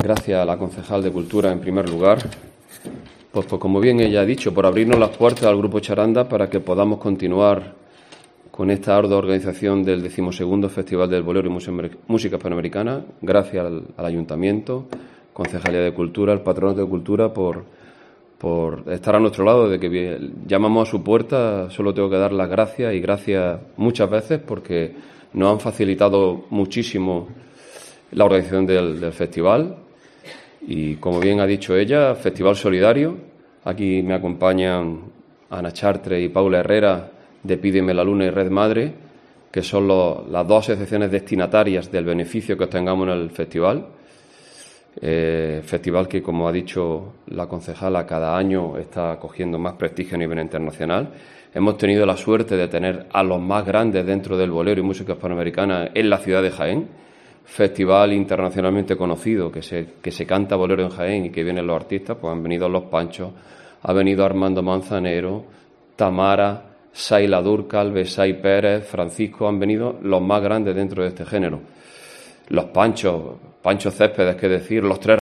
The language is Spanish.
gracias a la concejal de Cultura, en primer lugar, pues como bien ella ha dicho, por abrirnos las puertas al Grupo Charanda para que podamos continuar con esta ardua organización del 12º Festival del Bolero y Música Hispanoamericana. Gracias al Ayuntamiento, Concejalía de Cultura, al Patronato de Cultura, por estar a nuestro lado. De que llamamos a su puerta, solo tengo que dar las gracias, y gracias muchas veces, porque nos han facilitado muchísimo la organización del festival. Y como bien ha dicho ella, festival solidario. Aquí me acompañan Ana Chartre y Paula Herrera, de Pídeme la Luna y Red Madre, que son las dos asociaciones destinatarias del beneficio que obtengamos en el festival. Festival que, como ha dicho la concejala, cada año está cogiendo más prestigio a nivel internacional. Hemos tenido la suerte de tener a los más grandes dentro del bolero y música hispanoamericana en la ciudad de Jaén. Festival internacionalmente conocido, que se canta bolero en Jaén y que vienen los artistas. Pues han venido Los Panchos, ha venido Armando Manzanero, Tamara, Saila Durcal, Besay Pérez, Francisco. Han venido los más grandes dentro de este género. Los Panchos, Pancho Céspedes, que decir, los tres